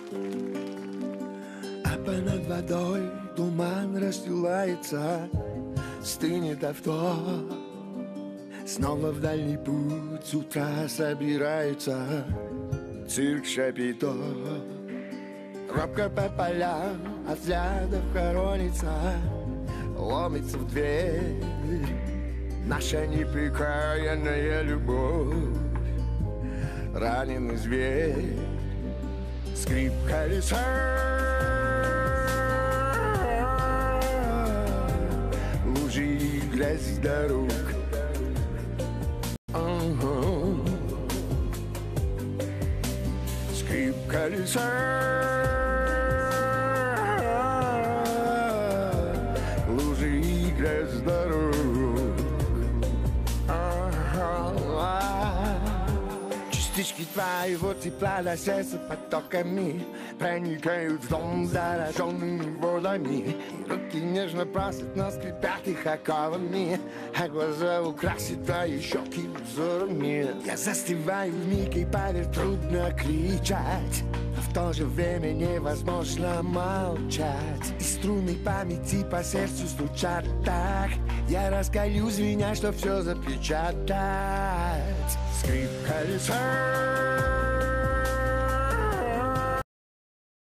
А понад водой туман расстилается, стынет авто. Снова в дальний путь с утра собираются цирк Шапито. Робко по полям от взглядов хоронится, ломится в дверь наша непрекаянная любовь. Раненый зверь, скрип колеса, лужи и грязь дорог. Скрип колеса, лужи и грязь дорог. Частички твоего тепла до сердца потоками проникают в дом зараженными водами. И руки нежно просят, но скрипят их оковами, а глаза украсят твои щеки взорами. Я застываю вмиг, и поверь, трудно кричать, но в то же время невозможно молчать. И струны памяти по сердцу стучат так. Я раскалю звеня, чтоб все запечатать. Скрип колеса,